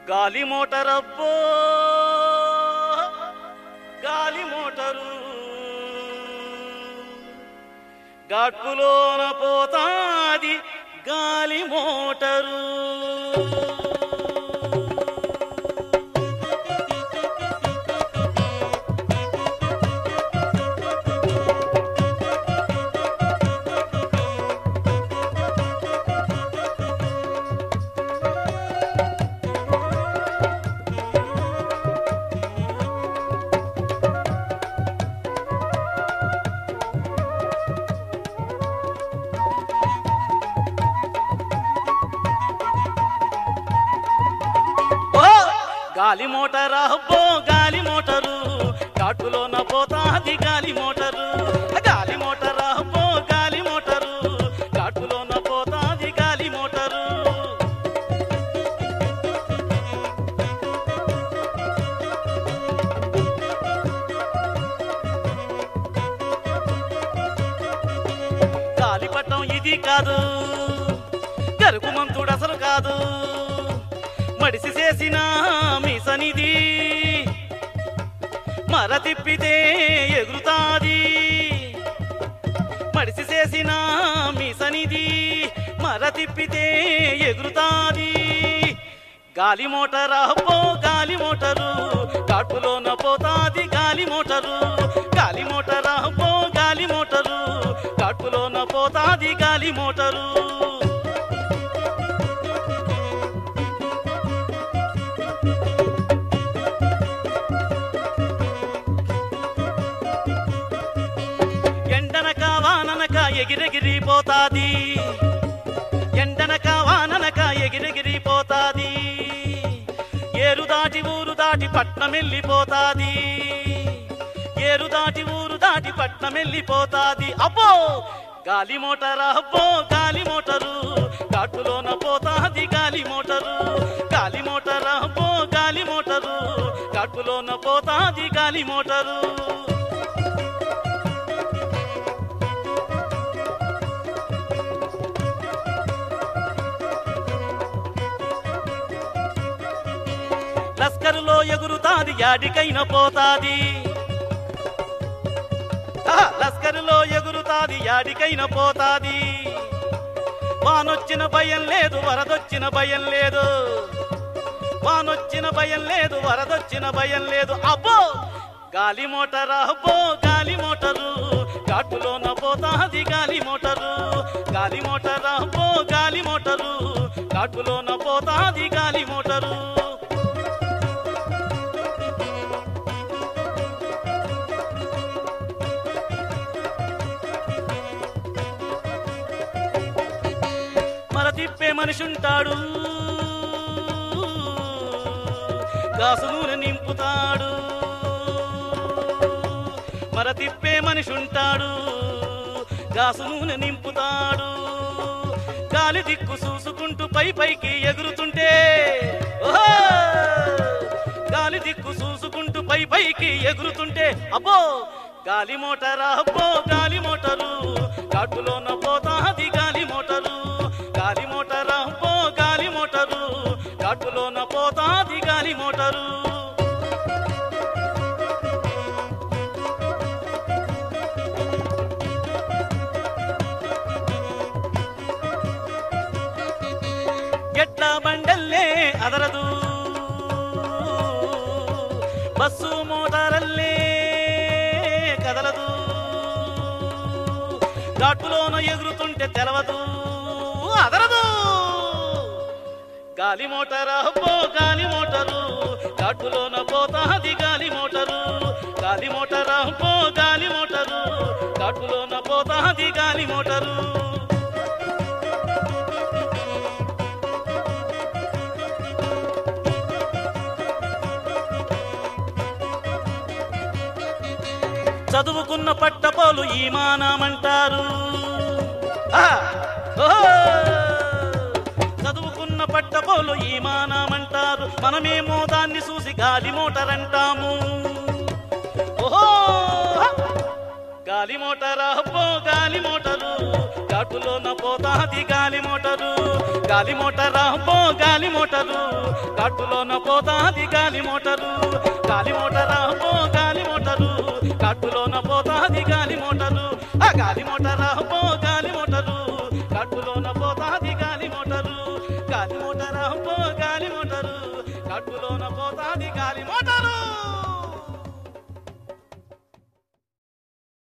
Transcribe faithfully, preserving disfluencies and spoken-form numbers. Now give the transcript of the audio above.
గాలి మోటరబ్బో గాలి మోటరు గాడ్పులోన పోతాది గాలి మోటరు. గాలి మోటరా అబ్బో గాలి మోటరు కాటులోన పోతాది గాలి మోటరు. గాలి మోటరా అబ్బో గాలి మోటరు కాటులోన పోతాది గాలి మోటరు. గాలిపటం ఇది కాదు గరుకు మంతుడు అసలు కాదు మడిసి చేసిన మీసనిది మర తిప్పితే ఎగురుతాది. మడిసి చేసిన మీసనిది మర తిప్పితే ఎగురుతాది. గాలి మోటరా అబ్బో గాలి మోటరు కాటులోన పోతాది గాలి మోటరు. గాలి మోటరా అబ్బో గాలి మోటరు కాటులోన పోతాది గాలి మోటరు. ఎగిరెగిరిపోతాది ఎండనక వాననక ఎగిరెగిరిపోతాది. ఏరు దాటి ఊరు దాటి పట్నం వెళ్ళిపోతాది. ఏరు దాటి ఊరు దాటి పట్నం వెళ్ళిపోతాది. అబ్బో గాలి మోటరా అబ్బో గాలి మోటరు కాటులోన పోతాది గాలి మోటరు. గాలి మోటరా అబ్బో గాలి మోటరు కాటులోన పోతాది గాలి మోటరు. లస్కరులో ఎగురుతాది యాడికైనా పోతాది. లస్కరులో ఎగురుతాది యాడికైనా పోతాది. వానొచ్చిన భయం లేదు వరదొచ్చిన భయం లేదు. వానొచ్చిన భయం లేదు వరదొచ్చిన భయం లేదు. అబ్బో గాలి మోటరా అబ్బో గాలి మోటరు కాటులోన పోతాది గాలి మోటరు. గాలి మోటరా అబ్బో గాలి మోటరు కాటులోన పోతాది గాలి మోటరు. తిప్పే మనిషి ఉంటాడు గాసు నూనె నింపుతాడు. మర తిప్పే మనిషి ఉంటాడు గాసు నూనె నింపుతాడు. గాలి దిక్కు చూసుకుంటూ పై పైకి ఎగురుతుంటే ఓహో గాలి దిక్కు చూసుకుంటూ పై పైకి ఎగురుతుంటే అబ్బో గాలి మోటరా అబ్బో గాలి మోటరు కాటులోన పోతాది గాలి మోటరు. గాలి మోటరా అబ్బో గాలి మోటరు కాటులోన పోతాది గాలి మోటరు. ఎట్లా బండల్లే అదరదు బస్సు మోటారల్లే కదలదు. కాటులోన ఎగురుతుంటే తెలవదు అదరదు. గాలి మోటరా అబ్బో గాలి మోటరు కాటులోన పోతాది గాలి మోటరు. గాలి మోటరా అబ్బో గాలి మోటరు కాటులోన పోతాది గాలి మోటరు. చదువుకున్న పట్టపోలు ఈ మానమంటారు. చదువుకున్న పట్టపోలు ఈ మానమంటారు. మనమేమో దాన్ని చూసి గాలి మోటర్ అంటాము. ఓహో గాలి మోటరా అబ్బో గాలి మోటరు కాటులోన పోతాది గాలి మోటరు. గాలి మోటరా అబ్బో గాలి మోటరు కట్టులోన పోతాది గాలి మోటరు గాలి మోటరా పో గాలి మోటరు కట్టులోన పోతాది గాలి మోటరు ఆ గాలి మోటరా పో గాలి మోటరు కట్టులోన పోతాది గాలి మోటరు గాలి మోటరా పో గాలి మోటరు కట్టులోన పోతాది గాలి మోటరు